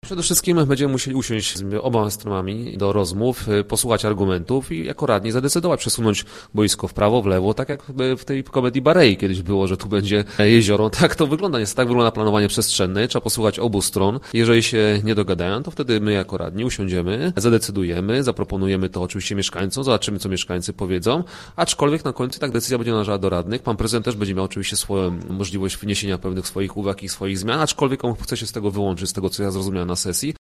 Przede wszystkim będziemy musieli usiąść z oboma stronami do rozmów, posłuchać argumentów i jako radni zadecydować, przesunąć boisko w prawo, w lewo, tak jak w tej komedii Barei kiedyś było, że tu będzie jezioro. Tak to wygląda, niestety tak wygląda planowanie przestrzenne, trzeba posłuchać obu stron. Jeżeli się nie dogadają, to wtedy my jako radni usiądziemy, zadecydujemy, zaproponujemy to oczywiście mieszkańcom, zobaczymy, co mieszkańcy powiedzą, aczkolwiek na końcu tak decyzja będzie należała do radnych. Pan prezydent też będzie miał oczywiście swoją możliwość wniesienia pewnych swoich uwag i swoich zmian, aczkolwiek on chce się z tego wyłączyć, z tego co ja zrozumiałem na sesji.